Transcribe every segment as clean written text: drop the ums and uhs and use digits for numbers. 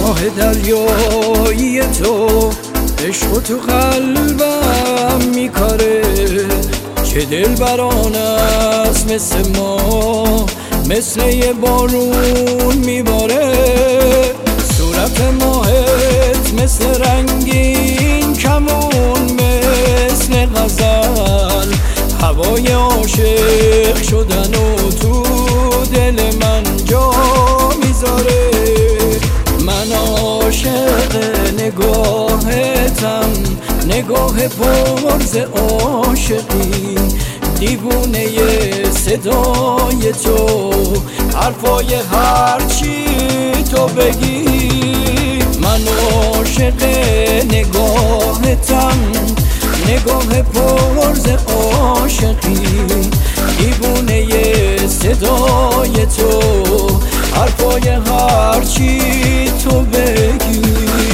آه دریایی تو، عشق تو قلبم میکاره. چه دلبران است مثل ما، مثل یه بارون میباره. صورت ماهت مثل رنگین کمون، مثل غزل هوای عاشق شدن و تو دل من جا میذاره. من عاشق نگاهتم، نگاه پر ز عاشقی، دیوونه صدای تو، حرفای هرچی تو بگی. من عاشق نگاهتم، نگاه پر ز عاشقی، دیوونه صدای تو، حرفای هرچی تو بگی.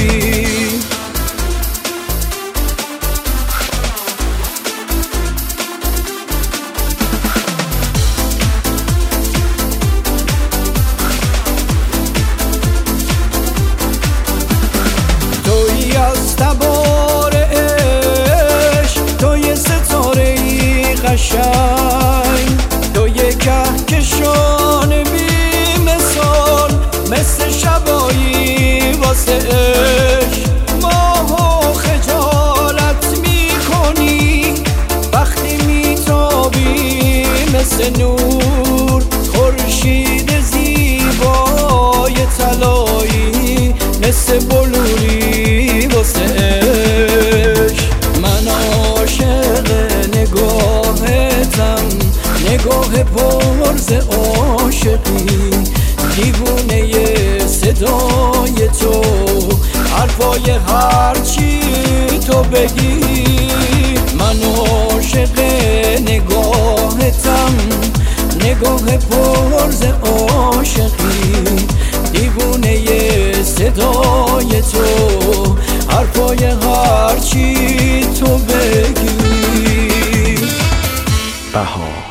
تویی از تبار عشق، توی ستاره‌ای قشنگ، توی کهکشان بی مثال، مثل شبایی واسه عشق. ماهو خجالت میکنی وقتی میتابی مثل نور، خورشید زیبای طلایی مثل بلوری واسه عشق. من عاشق نگاهتم، نگاه پر ز عاشقی، دیوونه صدای تو، حرفای هرچی تو بگی. من عاشق نگاهتم، نگاه پر ز عاشقی، دیوونه صدای تو، حرفای هرچی تو بگی. بهار